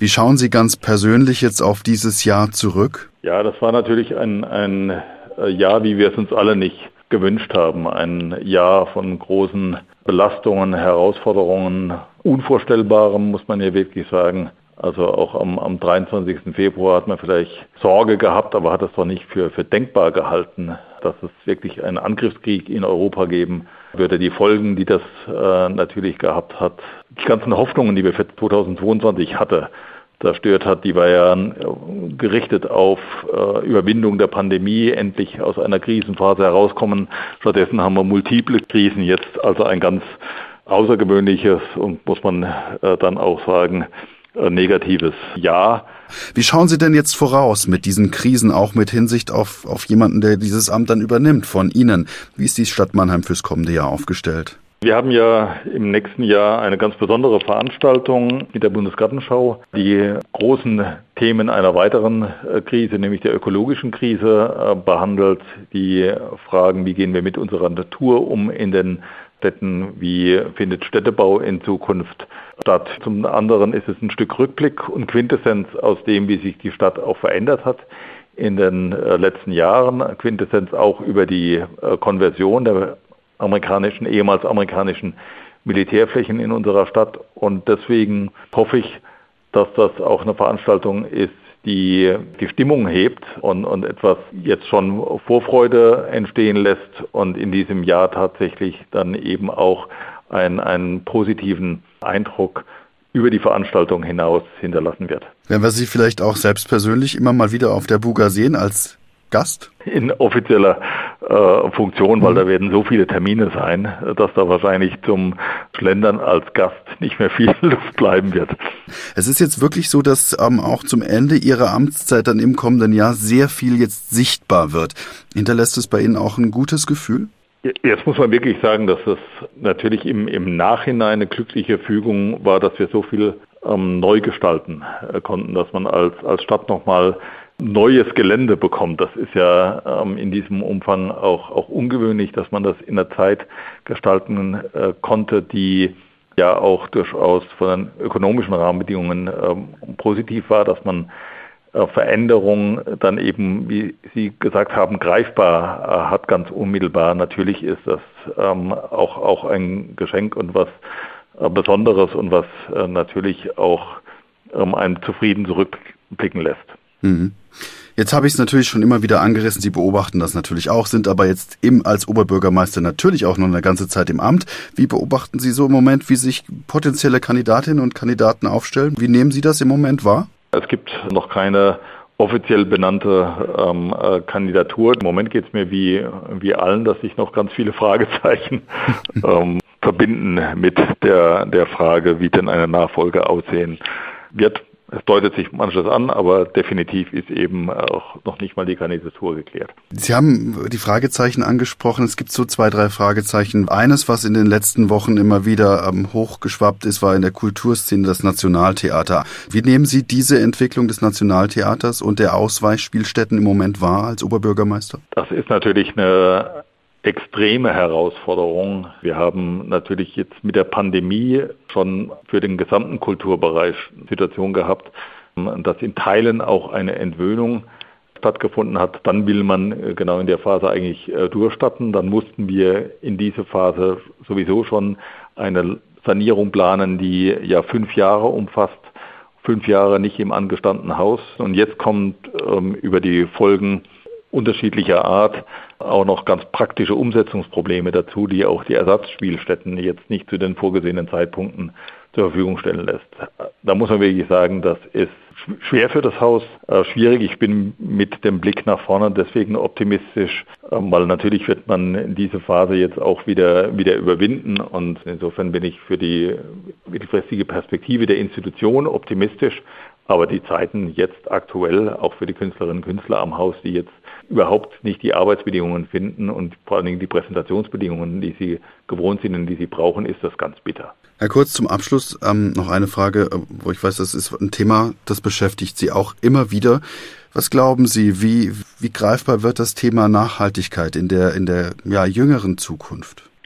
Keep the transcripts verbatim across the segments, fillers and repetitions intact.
Wie schauen Sie ganz persönlich jetzt auf dieses Jahr zurück? Ja, das war natürlich ein, ein Jahr, wie wir es uns alle nicht gewünscht haben. Ein Jahr von großen Belastungen, Herausforderungen, Unvorstellbarem, muss man ja wirklich sagen. Also auch am, am dreiundzwanzigsten Februar hat man vielleicht Sorge gehabt, aber hat es doch nicht für, für denkbar gehalten, dass es wirklich einen Angriffskrieg in Europa geben würde. Die Folgen, die das äh, natürlich gehabt hat, die ganzen Hoffnungen, die wir für zweitausendzweiundzwanzig hatte, zerstört hat, die war ja gerichtet auf äh, Überwindung der Pandemie, endlich aus einer Krisenphase herauskommen. Stattdessen haben wir multiple Krisen jetzt, also ein ganz außergewöhnliches und muss man äh, dann auch sagen, äh, negatives Jahr. Wie schauen Sie denn jetzt voraus mit diesen Krisen, auch mit Hinsicht auf, auf jemanden, der dieses Amt dann übernimmt von Ihnen? Wie ist die Stadt Mannheim fürs kommende Jahr aufgestellt? Wir haben ja im nächsten Jahr eine ganz besondere Veranstaltung mit der Bundesgartenschau. Die großen Themen einer weiteren Krise, nämlich der ökologischen Krise, behandelt. Die Fragen, wie gehen wir mit unserer Natur um in den Städten, wie findet Städtebau in Zukunft statt. Zum anderen ist es ein Stück Rückblick und Quintessenz aus dem, wie sich die Stadt auch verändert hat in den letzten Jahren. Quintessenz auch über die Konversion der amerikanischen, ehemals amerikanischen Militärflächen in unserer Stadt. Und deswegen hoffe ich, dass das auch eine Veranstaltung ist, die die Stimmung hebt und, und etwas jetzt schon Vorfreude entstehen lässt und in diesem Jahr tatsächlich dann eben auch einen, einen positiven Eindruck über die Veranstaltung hinaus hinterlassen wird. Werden wir Sie vielleicht auch selbst persönlich immer mal wieder auf der Buga sehen als Gast? In offizieller äh, Funktion, weil mhm. da werden so viele Termine sein, dass da wahrscheinlich zum Schlendern als Gast nicht mehr viel Luft bleiben wird. Es ist jetzt wirklich so, dass ähm, auch zum Ende Ihrer Amtszeit dann im kommenden Jahr sehr viel jetzt sichtbar wird. Hinterlässt es bei Ihnen auch ein gutes Gefühl? Jetzt muss man wirklich sagen, dass es natürlich im, im Nachhinein eine glückliche Fügung war, dass wir so viel ähm, neu gestalten äh, konnten, dass man als, als Stadt nochmal neues Gelände bekommt. Das ist ja ähm, in diesem Umfang auch, auch ungewöhnlich, dass man das in der Zeit gestalten äh, konnte, die ja auch durchaus von den ökonomischen Rahmenbedingungen ähm, positiv war, dass man äh, Veränderungen dann eben, wie Sie gesagt haben, greifbar äh, hat, ganz unmittelbar. Natürlich ist das ähm, auch, auch ein Geschenk und was äh, Besonderes und was äh, natürlich auch ähm, einen zufrieden zurückblicken lässt. Mhm. Jetzt habe ich es natürlich schon immer wieder angerissen, Sie beobachten das natürlich auch, sind aber jetzt im, als Oberbürgermeister natürlich auch noch eine ganze Zeit im Amt. Wie beobachten Sie so im Moment, wie sich potenzielle Kandidatinnen und Kandidaten aufstellen? Wie nehmen Sie das im Moment wahr? Es gibt noch keine offiziell benannte ähm, äh, Kandidatur. Im Moment geht es mir wie, wie allen, dass sich noch ganz viele Fragezeichen ähm, verbinden mit der, der Frage, wie denn eine Nachfolge aussehen wird. Es deutet sich manches an, aber definitiv ist eben auch noch nicht mal die Kandidatur geklärt. Sie haben die Fragezeichen angesprochen. Es gibt so zwei, drei Fragezeichen. Eines, was in den letzten Wochen immer wieder ähm, hochgeschwappt ist, war in der Kulturszene das Nationaltheater. Wie nehmen Sie diese Entwicklung des Nationaltheaters und der Ausweichspielstätten im Moment wahr als Oberbürgermeister? Das ist natürlich eine extreme Herausforderung. Wir haben natürlich jetzt mit der Pandemie schon für den gesamten Kulturbereich eine Situation gehabt, dass in Teilen auch eine Entwöhnung stattgefunden hat. Dann will man genau in der Phase eigentlich durchstarten. Dann mussten wir in diese Phase sowieso schon eine Sanierung planen, die ja fünf Jahre umfasst. Fünf Jahre nicht im angestammten Haus. Und jetzt kommt ähm, über die Folgen unterschiedlicher Art auch noch ganz praktische Umsetzungsprobleme dazu, die auch die Ersatzspielstätten jetzt nicht zu den vorgesehenen Zeitpunkten zur Verfügung stellen lässt. Da muss man wirklich sagen, das ist schwer für das Haus, äh, schwierig. Ich bin mit dem Blick nach vorne deswegen optimistisch, äh, weil natürlich wird man diese Phase jetzt auch wieder, wieder überwinden und insofern bin ich für die mittelfristige Perspektive der Institution optimistisch. Aber die Zeiten jetzt aktuell, auch für die Künstlerinnen und Künstler am Haus, die jetzt überhaupt nicht die Arbeitsbedingungen finden und vor allen Dingen die Präsentationsbedingungen, die sie gewohnt sind und die sie brauchen, ist das ganz bitter. Herr Kurz, zum Abschluss ähm, noch eine Frage, wo ich weiß, das ist ein Thema, das beschäftigt Sie auch immer wieder. Was glauben Sie, wie, wie greifbar wird das Thema Nachhaltigkeit in der, in der ja, jüngeren Zukunft?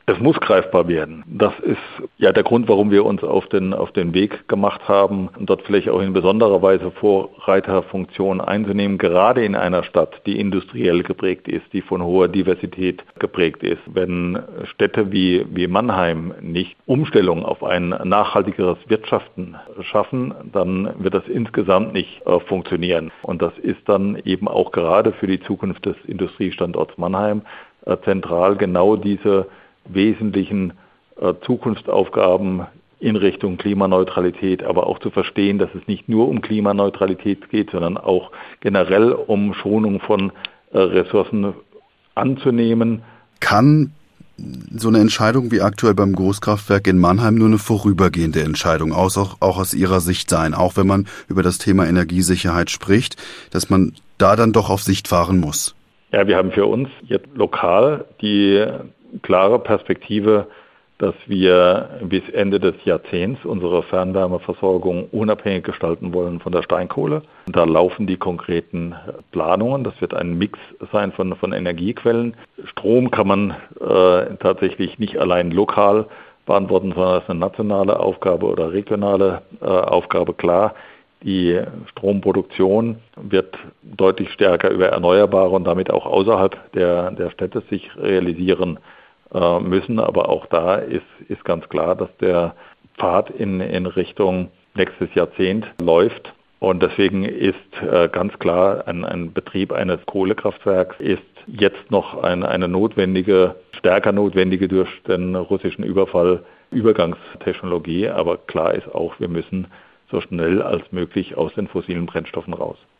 Es muss greifbar werden. Das ist ja der Grund, warum wir uns auf den, auf den Weg gemacht haben, dort vielleicht auch in besonderer Weise Vorreiterfunktion einzunehmen, gerade in einer Stadt, die industriell geprägt ist, die von hoher Diversität geprägt ist. Wenn Städte wie, wie Mannheim nicht Umstellung auf ein nachhaltigeres Wirtschaften schaffen, dann wird das insgesamt nicht äh, funktionieren. Und das ist dann eben auch gerade für die Zukunft des Industriestandorts Mannheim äh, zentral, genau diese wesentlichen äh, Zukunftsaufgaben in Richtung Klimaneutralität, aber auch zu verstehen, dass es nicht nur um Klimaneutralität geht, sondern auch generell um Schonung von äh, Ressourcen anzunehmen. Kann so eine Entscheidung wie aktuell beim Großkraftwerk in Mannheim nur eine vorübergehende Entscheidung aus, auch, auch aus Ihrer Sicht sein, auch wenn man über das Thema Energiesicherheit spricht, dass man da dann doch auf Sicht fahren muss? Ja, wir haben für uns jetzt lokal die klare Perspektive, dass wir bis Ende des Jahrzehnts unsere Fernwärmeversorgung unabhängig gestalten wollen von der Steinkohle. Da laufen die konkreten Planungen. Das wird ein Mix sein von, von Energiequellen. Strom kann man äh, tatsächlich nicht allein lokal beantworten, sondern das ist eine nationale Aufgabe oder regionale äh, Aufgabe. Klar, die Stromproduktion wird deutlich stärker über Erneuerbare und damit auch außerhalb der, der Städte sich realisieren müssen, aber auch da ist, ist ganz klar, dass der Pfad in, in Richtung nächstes Jahrzehnt läuft und deswegen ist äh, ganz klar, ein, ein Betrieb eines Kohlekraftwerks ist jetzt noch ein, eine notwendige, stärker notwendige durch den russischen Überfall Übergangstechnologie, aber klar ist auch, wir müssen so schnell als möglich aus den fossilen Brennstoffen raus.